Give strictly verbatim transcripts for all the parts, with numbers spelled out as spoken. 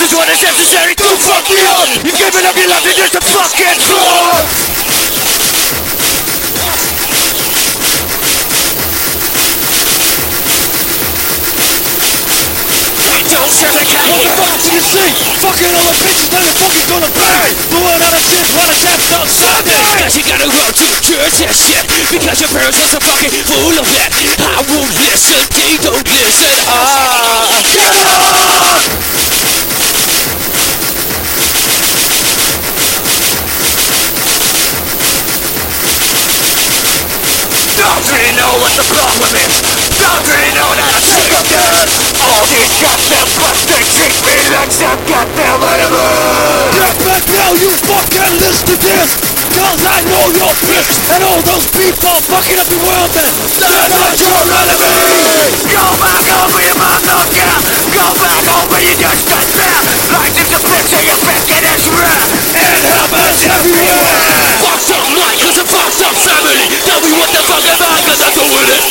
is what is necessary to fuck you up. You've given up your life to just a fucking fraud. Don't shut the cat. What the fuck do you see? Fucking all the bitches that are fucking gonna pay. Blowing out of shit while the chap's on Sunday. Cause you gotta go to church and shit. Because your parents are so fucking full of it. I won't listen, they don't listen. Ah, get up! Don't really know what the problem is. Don't really know that I'm sick of this. All these goddamn fucks, they treat me like some goddamn animal. Get back now, you fucking listen to this. Cause I know you're pissed. And all those people fucking up the world, man, they're not your enemy. Go back home where your mom don't care. Go back home where you just stand there. Life is a bitch and you're fucking as rare. It happens everywhere. Fucked up life cause a fucked up family. Tell me what the fuck am I cause I'm doing it.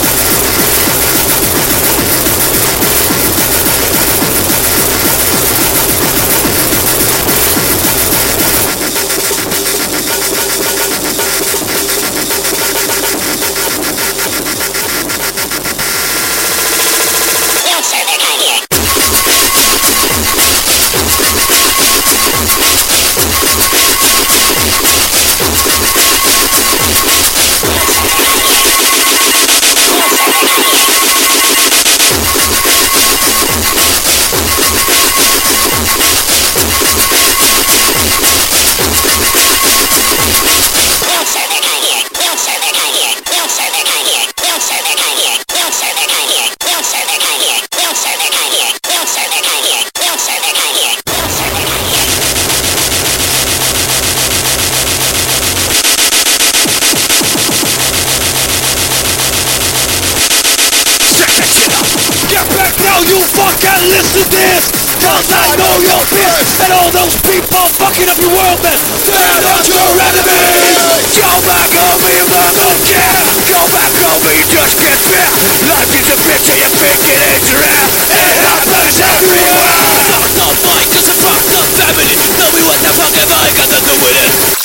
You fucking listen to this. Cause I know you're pissed. And all those people fucking up your world, man, they're not your enemy. Go back home where your mom don't care. Go back home where you just get fair. Life is a bitch and you're thinking it's rare. It happens everywhere. Fucked up mind, cause a fucked up family. Tell me what the fuck am I got to do with it.